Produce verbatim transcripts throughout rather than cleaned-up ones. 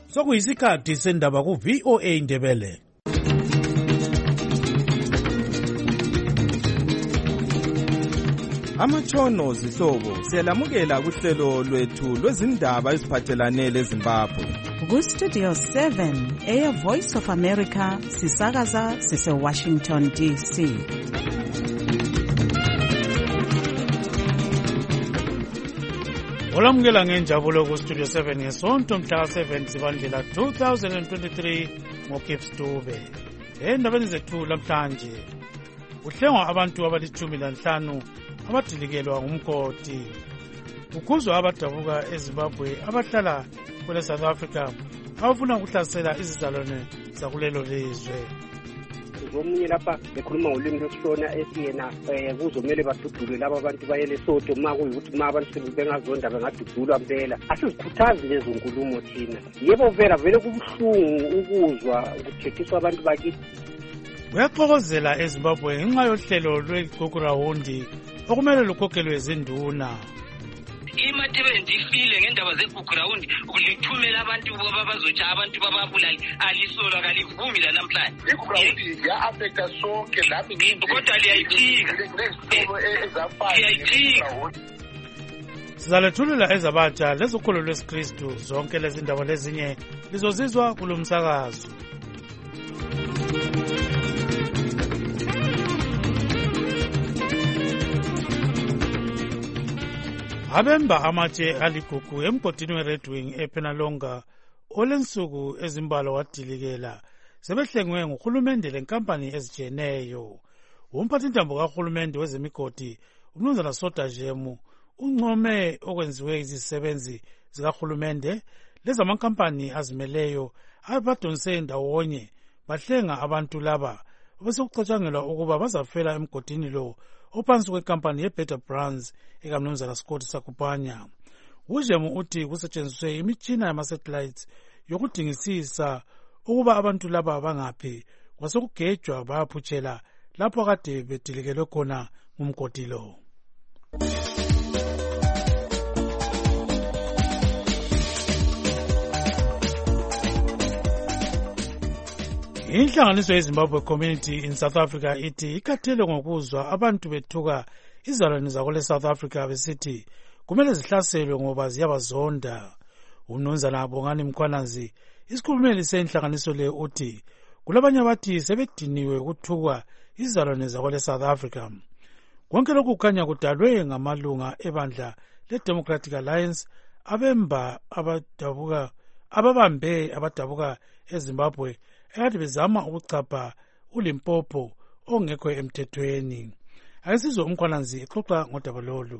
Sokuyisikhathi sendaba ku V O A Ndebele. Amatshono zihlobo siyalamukela kuhlelo lwethu lwezindaba eziphathelane leZimbabwe. Ku Studio seven eya Voice of America sisakaza sise Washington D C. Olamukela ngenjabulo ku Studio seven ngesonto mhla seven Zibandlela two thousand twenty-three ngoKips Dube. Endabeni zethu lamhlanje uhlengwa abantu abalithumi lanhlanu abadilikelwa ngumkoti. Ukuzwa abadabuka eZimbabwe abahlala kule South Africa abafuna ukuhlasela izizalwane zakulelo lizwe. Zomunye lapha ekhuluma ngolimi lwesishona ethi yena kuzomele badudulwe laba abantu bayele Soto ma kuyikuthi ma abantu bengazonda bengadudulwa impela. Asizikhuthazi lezo nkulumo thina. Yebo vera vele kubuhlungu ukuzwa ukuthethiswa abantu bakithi. Uyaxokozela eZimbabwe ngenxa yohlelo lweGugurawundi okumele lukhokhelwe izinduna. Imatebe ndifile ngendaba zeGugurawundi ukulithumela abantu babazotsha abantu bababulali alisola kalivumi la namhlanje. iGugurawundi ya affecta sonke lapho nginto kodwa liyayiphika. Liyayiphika. Sizalethulula ezabatsha lezikhulu lwesikristu zonke lezi ndaba lezinye lizozizwa kulomsakazo. Abemba amatshe aligugu emgodini weRed Wing ePenalonga olensuku ezimbalo wadilikela sebehlengwe nguhulumende lenkampani ezijeneyo. Umphathintambo kahulumende wezemigodi umnumzana Soda Jemu uncome okwenziwe izisebenzi zikahulumende lezamankampani azimeleyo abadonse ndawonye bahlenga abantu laba besekucatshangelwa ukuba bazafela emgodini lo ophansi kwekampani yeBetter Brands ekamnumzana Scott Sakupanya. Ujemu uthi kusetshenziswe imitshina yama-satellites yokudingisisa ukuba abantu laba bangaphi kwasekugejwa bayaphutshela lapho kade bedilikelwe khona ngumgodi lo. Inhlanganiso yeZimbabwe Community in South Africa ithi ikhathele ngokuzwa abantu bethuka izalwane zakule South Africa besithi kumele zihlaselwe ngoba ziyabazonda. Umnumzana Bongani Mkhwanazi isikhulumeli senhlanganiso le uthi kulabanye abathi sebediniwe ukuthukwa izalwane zakule South Africa. Konke lokhu kukhanya kudalwe ngamalunga ebandla leDemocratic Alliance abemba abadabuka ababambe abadabuka eZimbabwe ekade bezama ukucapha uLimpopo ongekho emthethweni. Ayisizwe uMkhwanazi exoxa ngodaba lolu.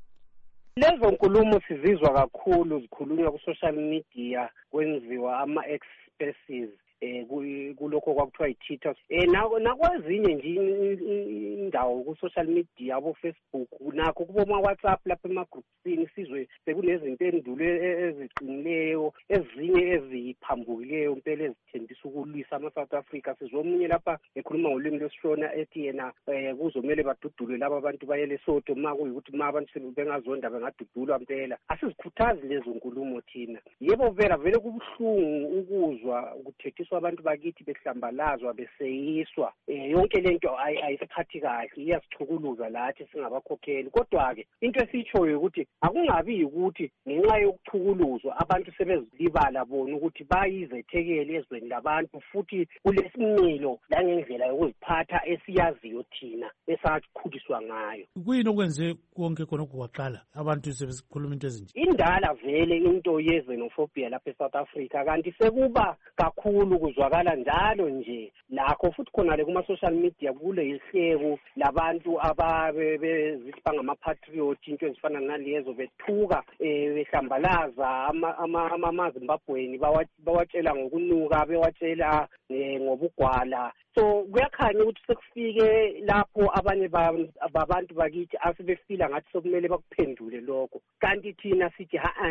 Lezo nkulumo sizizwa kakhulu zikhulunywa ku social media kwenziwa ama expresses eh kulokho kwakuthiwa iTwitter eh nakwezinye nje indawo ku social media abo Facebook nakho kuboma WhatsApp lapha ema groupsini sizwe sekunezinto endulo eziqinileyo ezinye eziphambukileyo impela ezithembisa ukulwisa ama South Africa. Sizomunye lapha ekhuluma ngolimi lwesishona ethi yena kuzomele badudulwe laba abantu bayele Soto ma kuyikuthi ma abantu bengazonda bengadudulwa impela. Asizikhuthazi lezo nkulumo thina. Yebo vera vele kubuhlungu ukuzwa ukuthethiswa abantu bakithi behlambalazwa beseyiswa. Eh yonke lento ayisiphathi kahle iyasichukuluza lathi singabakhokheli. Kodwa ke into esitshoyo ukuthi akungabi ukuthi ngenxa yokuchukuluzwa abantu sebezilibala bona ukuthi bayizethekele ezweni labantu futhi kulesimilo langendlela yokuziphatha esiyaziyo thina esakhuliswa ngayo. Kuyini okwenze konke khona ukuwaqala abantu sebekhuluma into ezinje? Indala vele into yezenophobia lapha eSouth Africa kanti sekuba kakhulu kuzwakala njalo nje lakho futhi khona le kuma social media kule ihleko labantu ababe bezifanga ama patriot into ezifana nalezo bethuka behlambalaza ama ama amaZimbabweni bawatshela ngokunuka bewatshela ngobugwala. So kuyakhanya ukuthi sekufike lapho abanye babantu bakithi asebefila ngathi sokumele bakuphendule lokho kanti thina sithi ha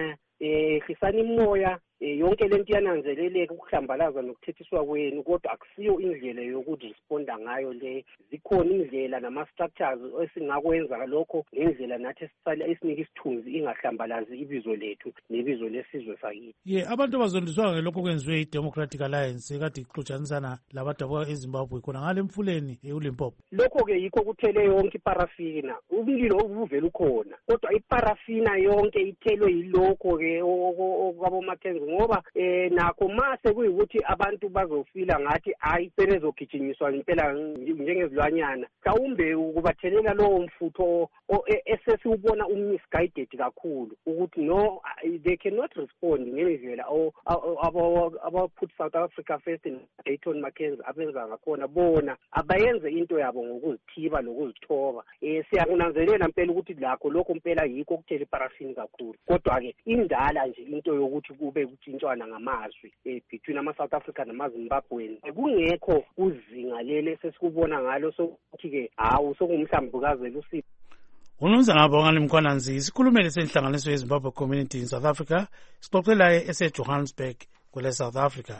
eh hisani imoya yonke lento iyananzeleleka ukuhlambalaza nokuthethiswa kwenu kodwa akusiyo indlela yokuthi responda ngayo le zikhona indlela nama structures esingakwenza lokho ngendlela nathi sisala esinika isithunzi ingahlambalazi ibizo lethu nebizo lesizwe sakithi. Ye abantu abazondiswa ngelokho kwenziwe i-Democratic Alliance ekade ixutshanisana labadabuka eZimbabwe khona ngale mfuleni uLimpopo. Lokho ke yikho kuthele yonke iparafina umlilo ubuvela ukhona kodwa iparafina yonke ithelwe yilokho ke okwabomakhenzi ngoba eh nakho mase kuyikuthi abantu bazofila ngathi hayi sebezogijinyiswa impela njengezilwanyana mhlawumbe ukubathelela lowo mfutho esesiubona ummisguided kakhulu ukuthi no they cannot respond ngendlela aba put South Africa first in Dayton Mackenzie abenza ngakhona bona abayenze into yabo ngokuzithiba lokuzithoba. Eh siyakunanzelela impela ukuthi lakho lokho impela yikho kuthele iparafini kakhulu kodwa ke indala nje into yokuthi kube kutshintshwana ngamazwi eh between ama South Africa nama Zimbabwean kungekho uzinga lele sesikubona ngalo sokuthi ke hawu sokungumhlambukazi lusi. Unumza ngabonga Mkhwananzi isikhulumele senhlanganiso yeZimbabwe Community in South Africa sixoxela ese Johannesburg kule South Africa.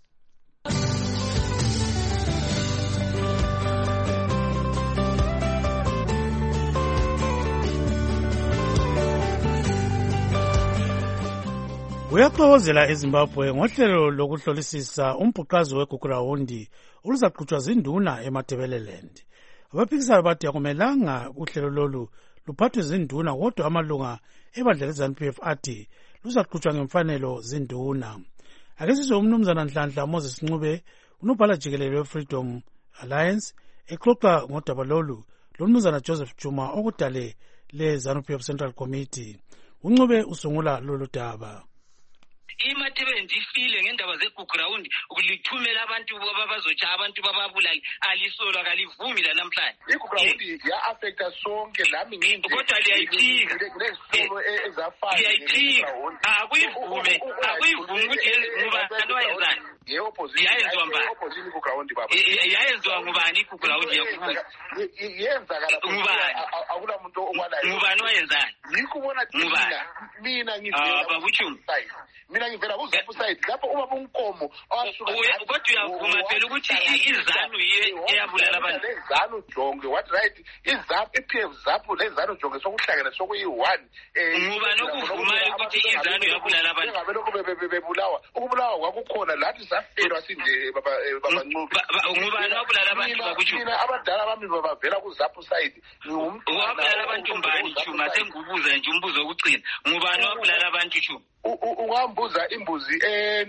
Uyaxokozela eZimbabwe ngohlelo lokuhlolisisa umbhuqazi weGugurawundi oluzaqhutshwa zinduna eMatebeleland. Abaphikisani bathi akumelanga uhlelo lolu luphathwe zinduna kodwa amalunga ebandla leZANU P F athi luzaqhutshwa ngemfanelo zinduna. Ake sizwe umnumzana Nhlanhla Moses Ncube unobhala jikelele weFreedom Alliance exoxa ngodaba lolu lomnumzana Joseph Juma okudale leZANU P F Central Committee. Uncube usungula lolu daba. iMatebeleland ifile ngendaba zeGugurawundi ukulithumela abantu babazotsha abantu bababulali alisolwa kalivumi la namhlanje. iGugurawundi ya affecta sonke lami ngindi kodwa liyayiphika kunesihlobo ezafana liyayiphika akuyivume akuyivume ukuthi ngubani wayenzani yayenziwa mbani opposition iGugurawundi baba yayenziwa ngubani iGugurawundi yakubuza yenzakala ngubani akula muntu okwalayo ngubani wayenzani yikubona ngubani mina ngivela babuchumi mina ngivela kuZANU side lapho uma bunkomo awasuka kodwa uyavuma phela ukuthi iZANU eyabulala abantu iZANU jonge what right iZANU iP F ZANU leZANU jonge sokuhlangana sokuyi-one ngubani okuvumayo ukuthi iZANU yabulala abantu ngabe lokho bebulawa ukubulawa kwakukhona lathi safelwa sinde baba babancube ngubani wabulala abantu bakutsho mina abadala bami babavela kuZANU side ngumntwana wabulala abantu mbani chuma sengubuza nje umbuzo wokugcina ngubani wabulala abantu chuma ungambuza imbuzi eh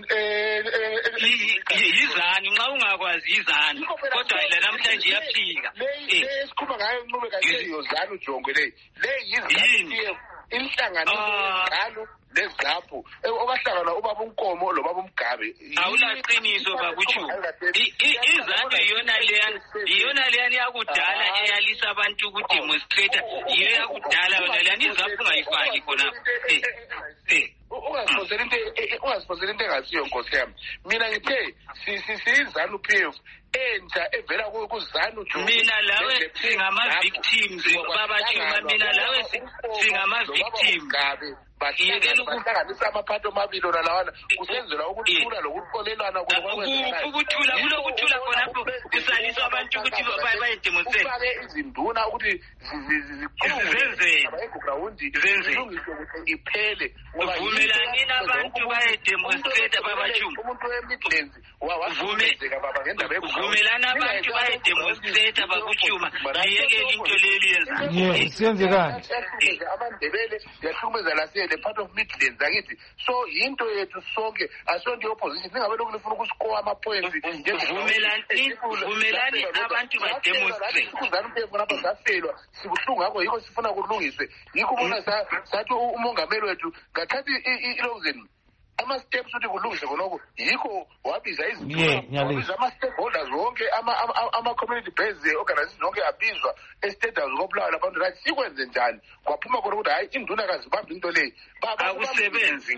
yizani nxa ungakwazi yizani kodwa la namhlanje yaphika le sikhuma ngayo Ncube kahle yoZANU jonge le le yizani inhlanganiso ngalo lezapho okahlangana ubaba uNkomo lo baba uMgabe awulaqiniso bakutsho iZANU iyona leya iyona leya yakudala eyalisa abantu ukudemonstrate iyo yakudala yona leya izapho ungayifaki khona eh ungasipozela into ungasipozela into engasiyo Nkosi yami mina ngithe sisiZANU P F entsha evela kuZANU jonge mina lawe singama victims babachuma mina lawe singama victims bahlangana bahlanganisa amaphathi omabili lawana kusenzelwa ukuthula lokuxolelana ukuthula kulokuthula khonapho kusaliswa abantu ukuthi bayedemonstrate ufake izinduna ukuthi zizenzele eGugurawundi zenzele iphele uvumelani nabantu bayedemonstrate babachuma umuntu weMidlands wavumezeka baba ngendaba uvumelana abantu bayedemonstrate bakuchuma liyekele into leli yenza yes siyenzekani abandebele yahlumeza lase the part of Midlands akithi so into yethu sonke asonke opposition singabe lokhu lifuna ukusikowa ama points vumelani vumelani abantu bademonstrate kuZANU P F lapha safelwa sibuhlungu ngakho yiko sifuna kulungiswe yikho bona sathi umongameli wethu ngathathi ilozeni ama-steps ukuthi kulungise khonoko yikho wabiza izinto wabiza ama-stakeholders wonke ama-community based organization wonke abizwa e-state house kobulawayo abantu right sikwenze njani kwaphuma khona ukuthi hayi induna kazibambe into leyi akusebenzi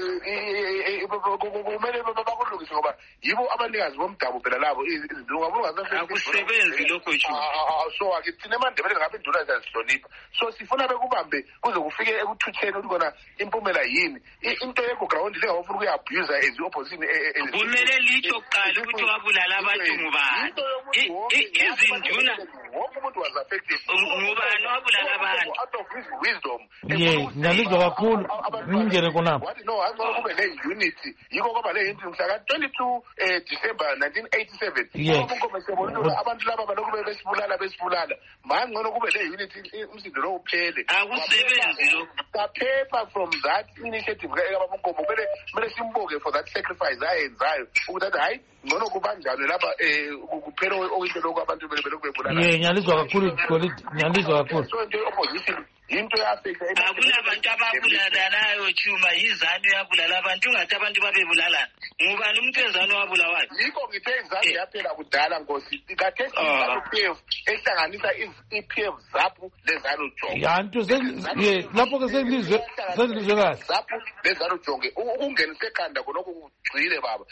kumele bakulungise ngoba yibo abanikazi bomdabu phela labo izinto akusebenzi lokho so ake thina eMandebele ngabe induna ziyazihlonipha so sifuna bekubambe kuze kufike ekuthutheni ukuthi kona impumela yini into yeground le ngofuna ukuyabuza as opposition kumele litsho kuqala ukuthi wabulala abantu ngubani izinduna wonke umuntu was affected ngubani wabulala abantu out of his wisdom ye ngalizwa kakhulu ngingene khonapho wathi no angcono kube le unity yiko kwaba le into mhla twenty-two December nineteen eighty-seven abantu laba balokhu besibulala besibulala mangcono kube le unity umsindo lo uphele akusebenzi lo paper from that initiative kaBabunkomo kumele kumele simboke for that sacrifice ayenzayo ukuthi hayi ngcono kubanjalo lapha kuphela okuyinto lokho abantu belokhu bebulala ye ngiyalizwa kakhulu Golide ngiyalizwa kakhulu so into opposition into yafika akulabantu ababulalanayo Chuma yizanu yabulala abantu ungathi abantu babebulala ngubani umthezano wabulawayo yikho ngithe izanu yaphela kudala Nkosi kade P F ehlanganisa i-P F ZAPU lezanu jonge yanto ye lapho ke sengilizwe sengilizwe kahle ZAPU lezanu jonge ukungenisa ekhanda khonoko kugcile baba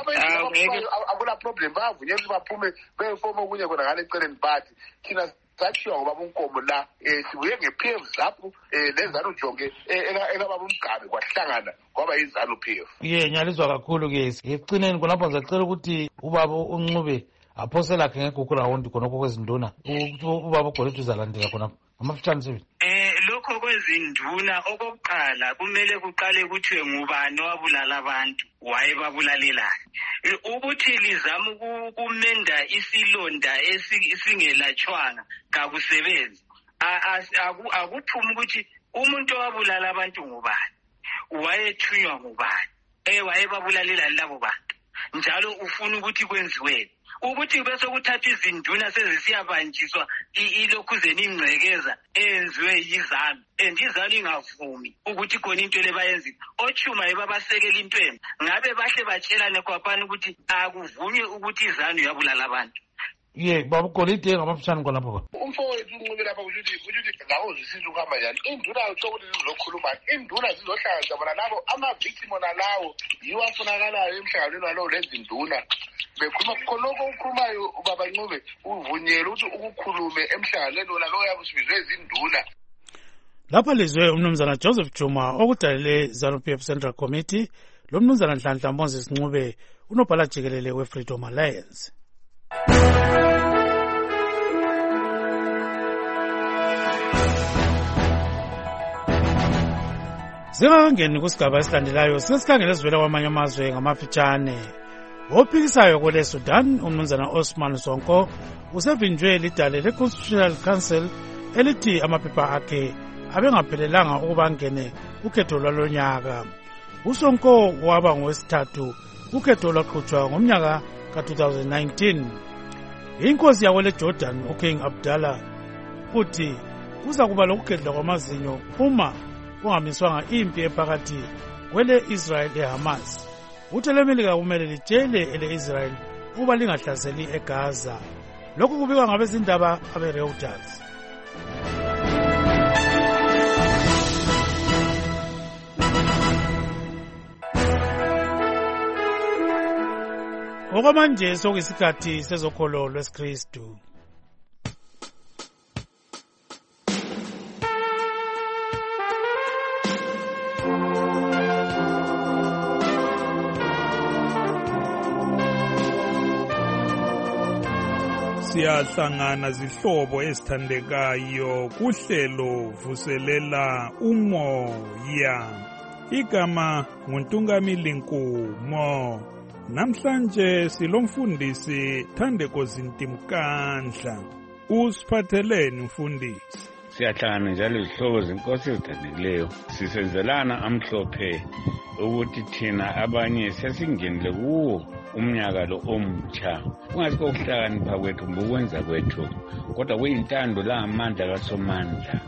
akula problem bavunyelwa ukuthi baphume befoma okunye khona ngale eceleni bathi thina sathiwa ngoBabunkomo la sibuye nge-P F ZAPU lezanu jonge ekababa umgabe kwahlangana kwaba yizanu P F ye ngiyalizwa kakhulu ke ecineni khonapho ngizacela ukuthi ubaba uNcube aphose lakhe ngegugu rawundi khonokho kwezinduna ubaba uGolide uzalandela khonapho amafitshane sibili eh lokho kwezinduna okokuqala kumele kuqale kuthiwe ngubani wabulala abantu wayebabulalelani ukuthi lizama ukumenda isilonda esingelatshwanga kakusebenzi akuphuma ukuthi umuntu owabulala abantu ngubani wayethunywa ngubani eh wayebabulalelani labo bantu njalo ufuna ukuthi kwenziweni ukuthi bese kuthatha izinduna sezisiyabanjiswa ilokhuzeni ingcekeza enziwe yizanu and izanu ingavumi ukuthi khona into le bayenzile oChuma yibabasekela intweni ngabe bahle batshelane kwaphana ukuthi akuvunywe ukuthi izanu yabulala abantu ye baba uGolide ngamafitshane khonapho umfowethu uNcube lapha ukuthi ukuthi lawo zisiza ukuhamba njani induna utsho ukuthi zizokhuluma induna zizohlanganisa bona labo ama-victim nalawo yiwo afunakalayo emhlanganweni walowo lezinduna bekhuluma khonoko ukhulumayo ubaba Ncube uvunyelwe ukuthi ukukhulume emhlanganweni wona lowo yabe usibizwe izinduna lapha lizwe umnumzana Joseph Chuma okudalele ZANU P F Central Committee lo mnumzana Nhlanhla Moses Ncube unobhala jikelele we-Freedom Alliance. Singakangeni kusigaba esilandelayo sesikhangele esivela kwamanye amazwe ngamafitshane. Ophikisayo kwele Sudan umnumzana Osman Sonko usevinjwe lidale le-Constitutional Council elithi amaphepha akhe abengaphelelanga ukuba angene ukhetho lwalonyaka. USonko waba ngowesithathu ukhetho lwaqhutshwa ngomnyaka ka-twenty nineteen. Inkosi yakwele Jordan uKing Abdallah uthi kuza kuba lokugedla kwamazinyo uma kungamiswanga impi ephakathi kwele Israel leHamas. Uthe lemelika kumele litshele ele-Israel ukuba lingahlaseli eGaza. Lokhu kubikwa ngabezindaba abe-Reuters. Okwamanje sokuyisikhathi sezokholo lwesikristu. Siyahlangana zihlobo ezithandekayo kuhlelo vuselela umoya. Igama nguNtungamili Nkumo. Namhlanje silomfundisi Thandeko Zintimkandla. Usiphatheleni mfundisi? Siyahlangana njalo izihlobo zenkosi ezithandekileyo sisenzelana amhlophe ukuthi thina abanye sesingenile kuwo umnyaka lo omutsha. Kungasikho ukuhlakanipha kwethu ngokwenza kwethu kodwa kuyintando la amandla kaSomandla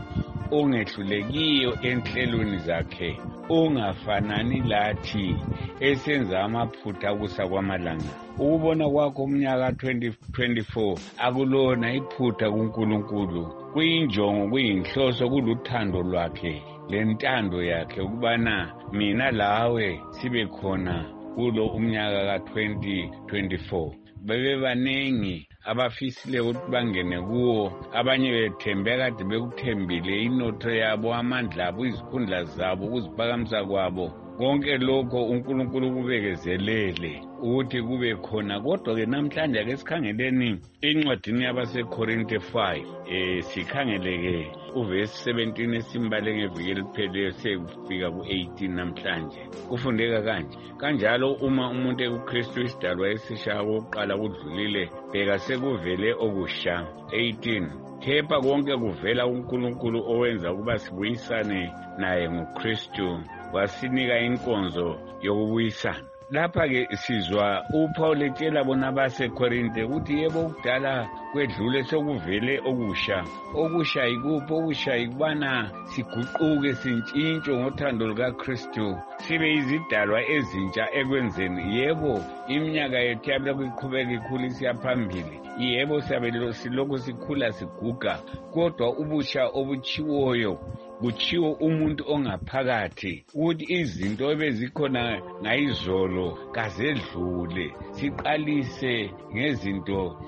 ongehlulekiyo enhlelweni zakhe, ungafanani lathi esenza amaphutha kusa kwamalanga. Ukubona kwakho umnyaka twenty twenty-four akulona iphutha kuNkulunkulu, kuyinjongo, kuyinhloso, kuluthando lwakhe lentando yakhe ukubana mina lawe sibe khona kulo umnyaka ka twenty twenty-four. Bebe banengi abafisile ukuthi bangene kuwo, abanye bethembe kade bekuthembile inotho yabo, amandla abo, izikhundla zabo, ukuziphakamisa kwabo. Konke lokho uNkulunkulu kubekezelele ukuthi kube khona. Kodwa ke namhlanje ake sikhangeleni incwadini yabaseKorinte five, eh sikhangeleke uverse seventeen esimbale ngeviki elipheleyo sekufika ku eighteen namhlanje. Kufundeka kanje: kanjalo uma umuntu ekuKristu isidalwa esisha oqala kudlulile, bheka sekuvele okusha. eighteen Kepha konke kuvela kuNkulunkulu owenza ukuba sibuyisane naye ngoKristu, wasinika inkonzo yokubuyisana. Lapha ke sizwa uPaul etshela bona baseKorinte ukuthi yebo ukudala kwedlule sokuvele okusha. Okusha yikuphi? Okusha yikubana siguquke, sintshintshe ngothando lukaKristu, sibe izidalwa ezintsha ekwenzeni. Yebo iminyaka yethu yabe kuqhubeka ikhula siyaphambili, yebo siyabe silokhu sikhula siguga, kodwa ubusha obuchiwoyo kuchiwo umuntu ongaphakathi, ukuthi izinto ebezikhona ngayizolo kazedlule, siqalise ngezinto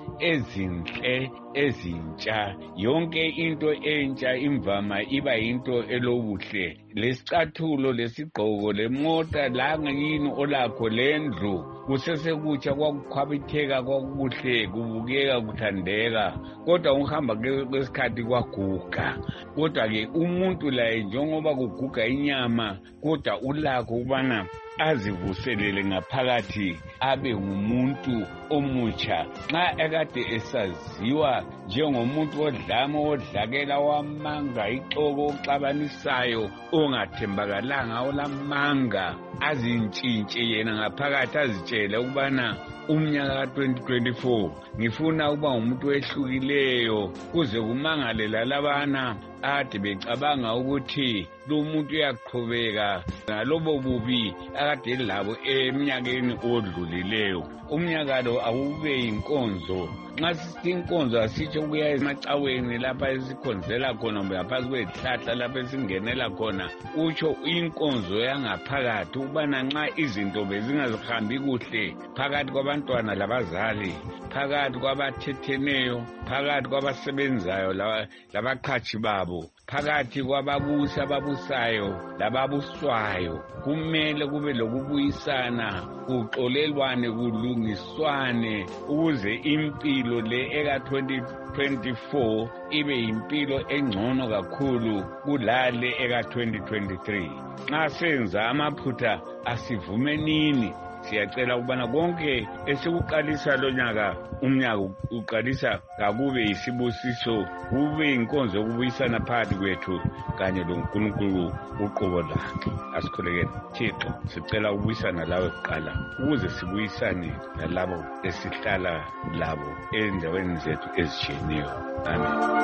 ezinhle ezintsha. Yonke into entsha imvama iba into elobuhle. Lesicathulo, lesigqoko, lemota, langa yini olakho, lendlu, kusesekutsha, kwakukhwabitheka, kwakukuhle, kubukeka, kuthandeka. Kodwa uhamba kwesikhathi kwaguga. Kodwa ke umuntu laye njengoba kuguga inyama, kodwa ulakho ukubana azivuselele ngaphakathi, abe ngumuntu omutsha. Nxa ekade esaziwa njengomuntu odlama, odlakela, wamanga, ixoko, oxabanisayo, ongathembakalanga, olamanga, azintshintshe yena ngaphakathi, azitshele ukubana umnyaka ka twenty twenty-four ngifuna ukuba umuntu wehlukileyo, kuze kumangale lalabana ade becabanga ukuthi lo muntu uyaqhubeka ngalobo bubi akade labo eminyakeni odlulileyo. Umnyaka lo awube inkonzo. Nxa sithi inkonzo asitsho kuya emacaweni lapha esikhonzela khona, ngaphansi kwezihlahla lapha esingenela khona. Utsho inkonzo yangaphakathi ukubana nxa izinto bezingazihambi kuhle phakathi kwabantwana labazali, phakathi kwabathetheneyo, phakathi kwabasebenzayo labaqhatshi babo, phakathi kwababusi ababusayo lababuswayo, kumele kube lokubuyisana, kuxolelwane, kulungiswane, ukuze impilo le eka twenty twenty-four ibe impilo engcono kakhulu kulale eka twenty twenty-three. Nxa senza amaphutha asivumenini. Siyacela ukubana konke esikuqalisa lo nyaka, umnyaka uqalisa kakube isibusiso, kube inkonzo yokubuyisana phakathi kwethu kanye loNkulunkulu uqobo lakhe. Asikhulekele Thixo, sicela ukubuyisana lawe kuqala, ukuze sibuyisane nalabo esihlala labo endaweni zethu ezitshiyeneyo. Amen.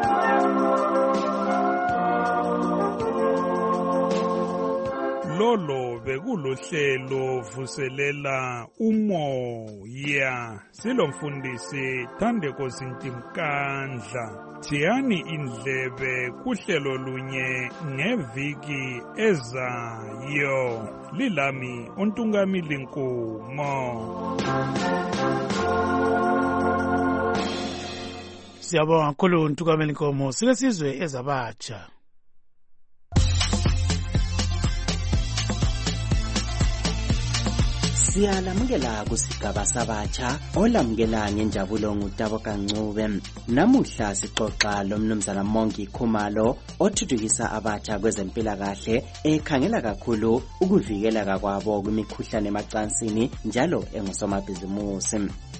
Lolo bekulohlelo vuselela umoya. Silomfundisi Thandeko Sintimkandla. Thiyani indlebe kuhlelo lunye ngeviki ezayo. Lilami uNtungamili Nkumo. Siyabonga kakhulu uNtungamili Nkumo. Silesizwe ezabatsha. Siyalamukela kusigaba sabatsha olamukela ngenjabulo nguTabo Kancube. Namuhla sixoxa lomnumzana Mongi Khumalo othuthukisa abatsha kwezempilakahle, ekhangela kakhulu ukuvikeleka kwabo kwimikhuhlane emacansini njalo engusomabhizimusi.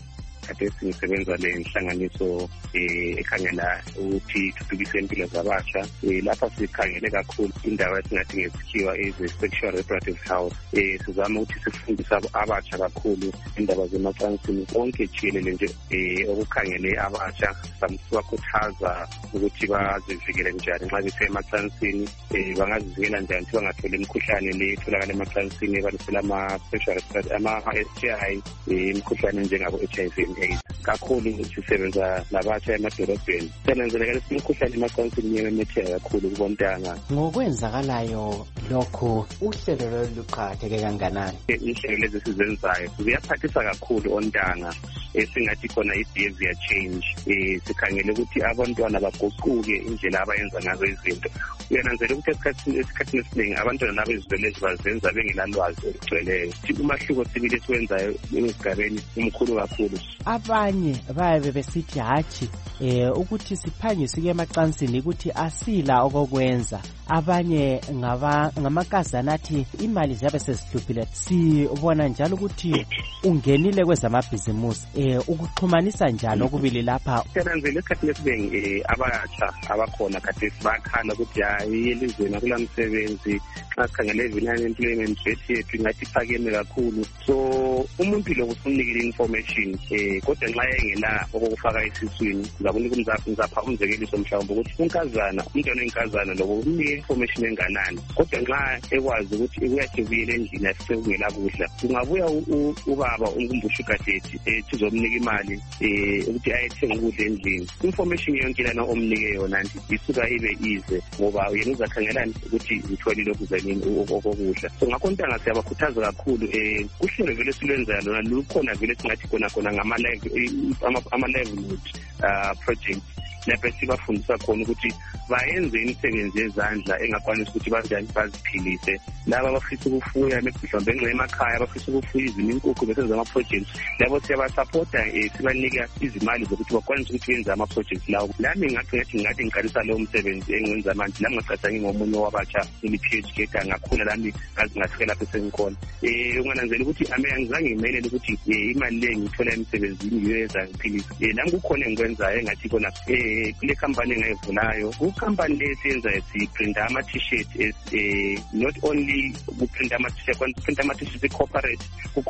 kade singisebenza le nhlanganiso ekhangela ukuthi thuthukise impilo zabasha. Lapha sikhangele kakhulu indaba esingathi ngesikhiwa is-sexual reproductive health. Sizama ukuthi sifundise abasha kakhulu indaba zemacansini konke jikelele nje okukhangele abasha. Sibakhuthaza ukuthi bazivikele njani nxa besemacansini, bangazivikela njani ukuthi bangatholi imikhuhlane le etholakala emacansini ebalisela ama-sexual ama-S T I, imikhuhlane njengabo-H I V and AIDS. Kakhulu sisebenza labasha emadolobheni, siyananzeleka imikhuhlane emacansini iyamemetheka kakhulu kubontanga. Ngokwenzakalayo lokho uhlelo lolu luqakatheke kanganani? Inhlelo lezi sizenzayo ziyaphathisa kakhulu ontanga, esingathi khona i-behavior change. Sikhangele ukuthi abantwana baguquke indlela abayenza ngazo izinto. Uyananzela ukuthi esikhathini esikhathini esiningi abantwana labo izinto lezi bazenza bengelalwazi olugcweleyo. Umahluko sibili esiwenzayo esigabeni umkhulu kakhulu. Abanye bayabe besithi hatshi eh ukuthi siphanye sike emacansini ukuthi asila okokwenza. Abanye ngaba ngamakazana athi imali ziyabe sezihluphile. Sibona njalo ukuthi ungenile kwezamabhizimusi eh ukuxhumanisa njalo okubili lapha. Siyananzela esikhathini esiningi abatsha abakhona kade bakhala ukuthi hayi elizweni akulamsebenzi, xa sikhangele i-unemployment rate yethu ingathi iphakeme kakhulu. So umuntu lo usunikile information eh kodwa nxa engena okufaka esiswini zakunika umzaphi ngapha umzekeliso mhlawumbe ukuthi unkazana umntwana wenkazana lokho unike information enganani, kodwa nxa ekwazi ukuthi uyathi ubuyele endlini asekungela kudla kungabuya ubaba unkumbusha ugadeti eh sizomnika imali eh ukuthi ayethenga ukudla endlini. Information yonke lana omnike yona nje isuka ibe ize ngoba yena uzakhangelana ukuthi ngithwali lokhu zanini okokudla. So ngakho ntanga siyabakhuthaza kakhulu eh kuhlelo vele silwenzayo lona lukhona vele singathi khona khona ngama live ama livelihood project lapho sibafundisa khona ukuthi bayenze imisebenzi yezandla engakwanisi ukuthi banjani baziphilise. Laba abafisa ukufuya mhlawumbe engxe emakhaya abafisa ukufuya izimo inkukhu besenza ama projects labo siyabasupporta, sibanika izimali zokuthi bakwanise ukuthi benze ama projects lawo. Nami ngathi ngathi ngathi ngiqalisa lo msebenzi engiwenza manje nami ngaqhathanga ngomunye wabatsha ili P H D ngakhula lami ngazi ngafika lapho sengikhona. Eh ungananzela ukuthi ame angizange ngimelele ukuthi imali le ngithola emsebenzini ngiyenza ngiphilise. Nami kukhona engikwenzayo engathi khona eh kule company engayivulayo company lesenza siprinta ama t-shirt eh not only kuprinta ama t-shirt kwanti printa ama t-shirt corporate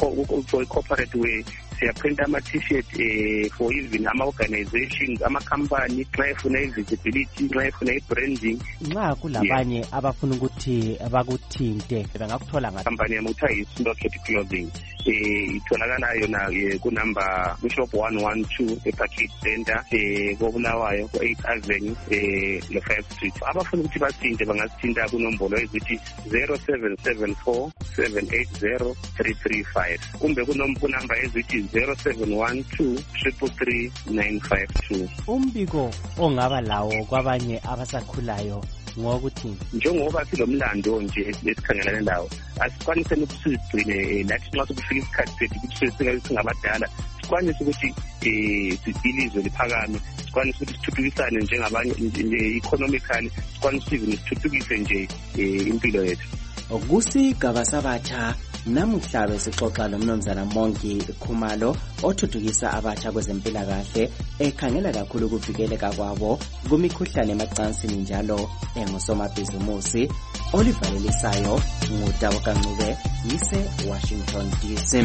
for corporate way siyaprinta ama t-shirt eh for even ama organizations ama company nxa efuna visibility nxa efuna branding. Nxa kulabanye abafuna ukuthi abakuthinte bangakuthola ngathi company yamutha is-Locket Clothing eh itholakala yona ku number Bishop one one two ePackage Center eh koBulawayo ku eighth Avenue eh le five Street. Abafuna ukuthi bathinte bangasithinta kunombolo ezithi zero seven seven four seven eight zero three three five kumbe kunombolo number ezithi zero seven one two three three nine five two. Umbiko ongaba lawo kwabanye abasakhulayo ngokuthi njengoba silomlando nje esikhangelana lawo asikwanise ukusigcine lathi nxa sekufika isikhathi sethu ukuthi singabadala sikwanise ukuthi eh sibilizwe liphakame, sikwanise ukuthi sithuthukisane njengabanye economically, sikwanise even sithuthukise nje impilo yethu. Okusigaba sabatsha namuhla besixoxa nomnumzana Mongi Khumalo othuthukisa abatsha kwezempilakahle ekhangela kakhulu ukuvikeleka kwabo kumikhuhlane emacansini njalo engosomabhizimusi. Olivalelisayo ngudabo kancube yise Washington D C.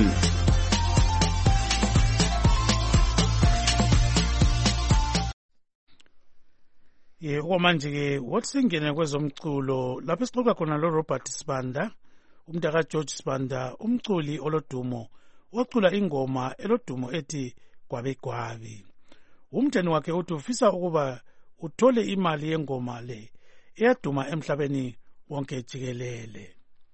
Ye okwamanje ke wotsingene kwezomculo lapho sixoxa khona lo Robert Sibanda, umntaka George Sibanda, umculi olodumo wacula ingoma elodumo ethi Gwabi Gwabi. Umtheni wakhe uthi ufisa ukuba uthole imali yengoma le eyaduma emhlabeni wonke jikelele.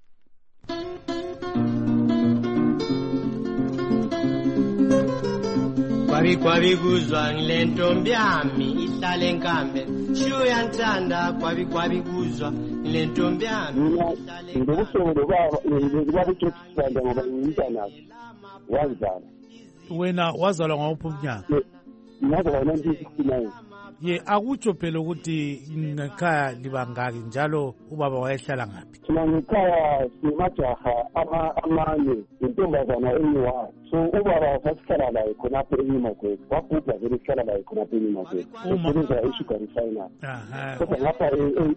Gwabi gwabi kuzwa ngile ntombi yami ihlala enkambe shuya nthanda gwabi gwabi kuzwa ngile ntombi yami ihlala enkambe ngokusondo baba ngibaba uJohn ngoba ngintana wazala. Wena wazalwa ngawuphi umnyaka? Ngazalwa nineteen sixty-nine. ye akutsho phela ukuthi ngekhaya libangaki njalo ubaba wayehlala ngaphi? Thina ngekhaya simajaha amane intombazana eyi-one. So ubaba sasihlala laye khonapho enyimagwethu, wabhubha vele sihlala laye khonapho enyimagwethu, esebenza e-sugar refinery. Kodwa ngapha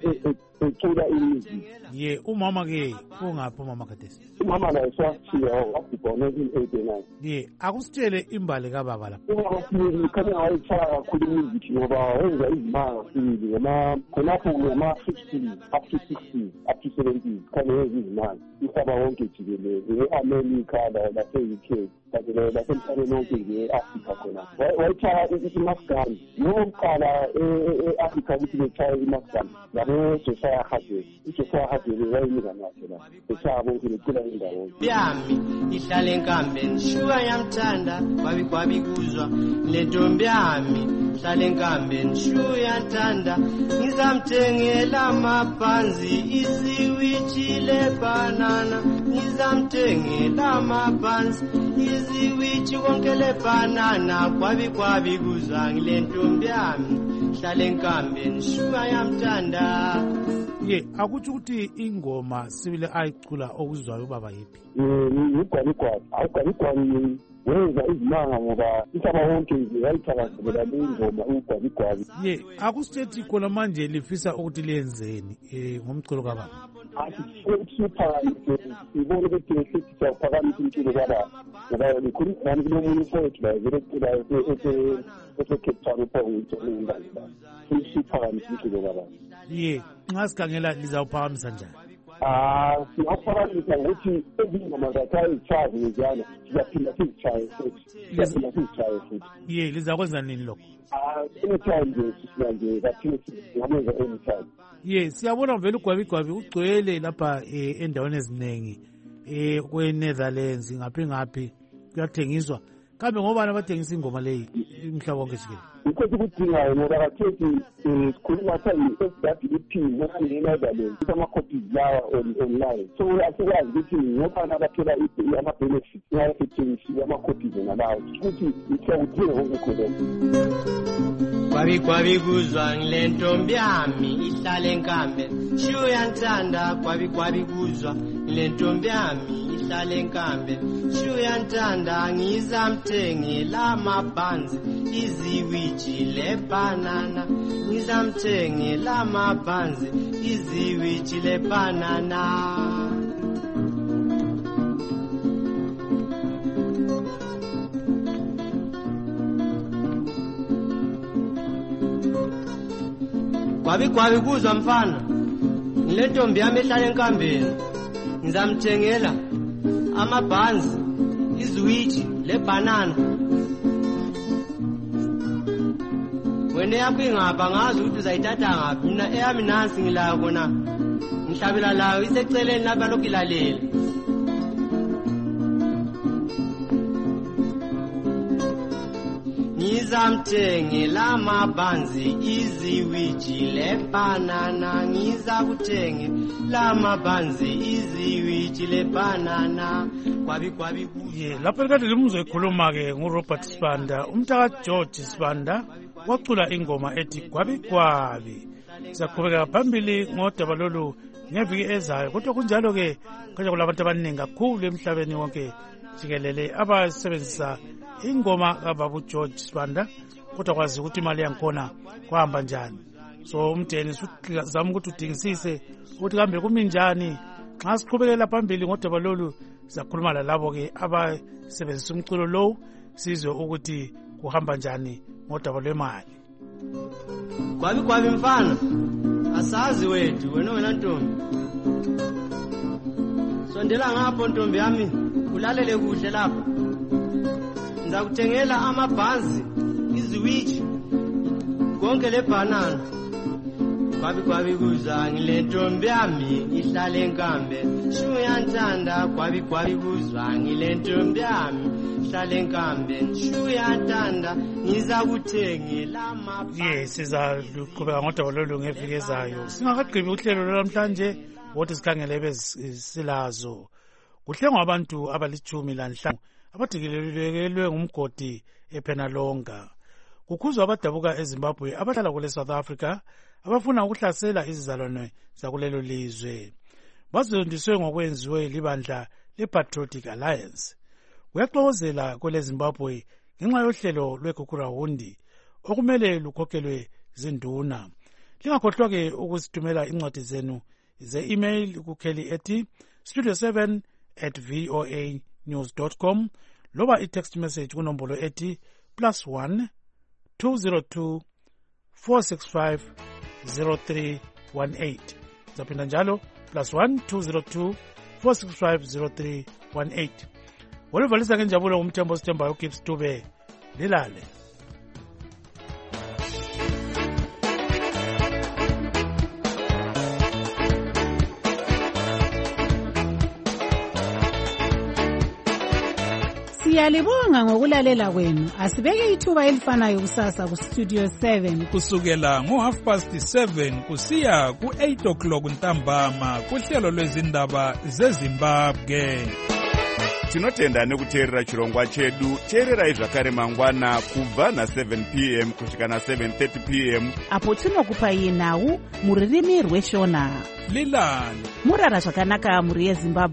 ecula imizi. Ye umama-ke ungaphi umama khathesi? Umama laye swashiya wabhubha nineteen eighty-nine. Ye akusitshele imbali kababa lapha. Ubaba sibili khanya wayethaya kakhulu imizi ngoba wenza izimanga sibili ngama khonapho ngama-sixteen up to sixteen up to seventeen khanya wenza izimanga umhlaba wonke jikelele e-America lase-U K lasemhlabeni wonke nge-Afrika khona wayethaya iMasgani yokuqala e-Afrika ukuthi bethaya iMasgani labo Josiah Hadebe. uJosiah Hadebe wayeyika nakhe la bethaya bonke becula indawonye yami ihlala enkambeni shuka yamthanda kwabi kwabi kuzwa le ntombi yami ihlala enkambeni shuka yathanda ngizamthengela amabhanzi isiwichi lebanana ngizamthengela amabhanzi iziwichi konke lebanana kwabi kwabi kuzwa ngile ntombi yami ihlala enkambeni shuka yamthanda. Ye akutsho ukuthi ingoma sibile ayicula okuzwayo ubaba yiphi? Igwaligwali ayigwaligwali wenza izimanga ngoba umhlaba wonke nje yayithakazelela le ngoma ugwaligwali. Ye akusitethi khona manje lifisa ukuthi lenzeni um ngomculo kababa? Asiphakamise sibone ukuthi sithi siyawuphakamisa umculo kababa ngoba likhulumisana kulomunye mfowethu la vele eculayo ese-Cape Town uphoungitolengane la siphakamise umculo kababa. Ye nxa sikhangela lizawuphakamisa njani? Ah, siyaphakamisa ukuthi ezingoma zakhe ayizitshaye njalo sizaphinda sizitshaye futhi sizaphinda sizitshaye futhi. Ye lizakwenza nini lokho? Ah, anytime nje sisina nje kathini siyamenza anytime. Ye siyabona vele ugwabigwabi ugcwele lapha endaweni eziningi eh kwe-Netherlands ngaphi ngaphi kuyathengiswa. Kambe ngobani abathengisa ingoma leyi umhlaba wonke jikelele? Ukuthi kudingayo ngoba kathethi sikhuluma thani S W P nge-Netherlands ukuthi ama-copies lawa online. So asikwazi ukuthi ngobani abathola ama-benefits nxa sethengisiwe ama-copies wona lawo ukuthi siyakudinga konke lokho. Kwabi kwabi kuzwa ngile ntombi yami ihlala enkambeni shuka yanthanda kwabi kwabi kuzwa ngile ntombi yami ihlala enkambeni shuka yanthanda ngizamthengela amabhanzi iziwichi lebanana ngizamthengela amabhanzi iziwichi lebanana. Kwabi kwabi kuzwa mfana ngile ntombi yami ehlala enkambeni ngizamthengela amabhanzi iziwichi lebanana. Wena yakho ingapha ngazi ukuthi uzayithatha ngaphi, mina eyami nansi ngilayo kona ngihlabela layo iseceleni lapha lokhu ilalela. Ngizamthengela amabhanzi iziwichi lebanana ngizakuthengela amabhanzi iziwichi lebanana. Kwabi kwabi ye lapho kade limuzwe ekhuluma-ke nguRobert Sibanda umntaka George Sibanda wacula ingoma ethi gwabi gwabi. Siyaqhubeka phambili ngodaba lolu ngeviki ezayo, kodwa kunjalo-ke kanye kulabantu abaningi kakhulu emhlabeni wonke jikelele abasebenzisa ingoma kababa uGeorge Sibanda, kodwa kwazi ukuthi imali yankhona kwahamba njani. So umdeni zama ukuthi udingisise ukuthi kambe kumi njani. Nxa siqhubekela phambili ngodaba lolu sizakhuluma lalabo-ke abasebenzisa umculo lowu sizwe ukuthi kuhamba njani ngodaba lwemali. Kwabi kwabi mfana asazi wethu wena wena ntombi sondela ngapho ntombi yami ulalele kuhle lapho ngizakuthengela amabhanzi iziwichi konke lebanana. Kwabi kwabi kuzwa ngile ntombi yami ihlala enkambeni shuka yanthanda kwabi kwabi kuzwa ngile ntombi yami ihlala enkambeni shuka yanthanda ngizakuthengela amabhanzi. Ye sizaluqhubeka ngodaba lolu ngeviki ezayo. Singakagqibi uhlelo lwamhlanje wothi sikhangele ebesilazo kuhlengwa abantu abalitshumi lanhlanu abadikelelwe ngumgodi ePenalonga. kukhuzwa abadabuka eZimbabwe abahlala kule South Africa abafuna ukuhlasela izizalwane zakulelo lizwe. Bazondiswe ngokwenziwe libandla lePatriotic Alliance. Kuyaxokozela kwele Zimbabwe ngenxa yohlelo lweGukurahundi okumele lukhokhelwe zinduna. Lingakhohlwa ke ukusithumela incwadi zenu ze-email kukheli ethi studio seven at voa news dot com loba i-text message kunombolo ethi plus one two zero two four six five zero three one eight. Zaphinda njalo plus one two zero two four six five zero three one eight. Walivalisa ngenjabulo umthembo sithembayo Gibbs Dube lilale. Siyalibonga ngokulalela kwenu. Asibeke ithuba elifanayo kusasa ku Studio seven kusukela ngo half past seven kusiya ku eight o'clock ntambama kuhlelo lwezindaba zeZimbabwe. Tinotenda nekuteerera chirongwa chedu. Teererai zvakare mangwana kubva na seven p m kusvika na seven thirty p m apo tinokupai nhau muririmi rweshona. Lilani Murara zvakanaka muri yeZimbabwe.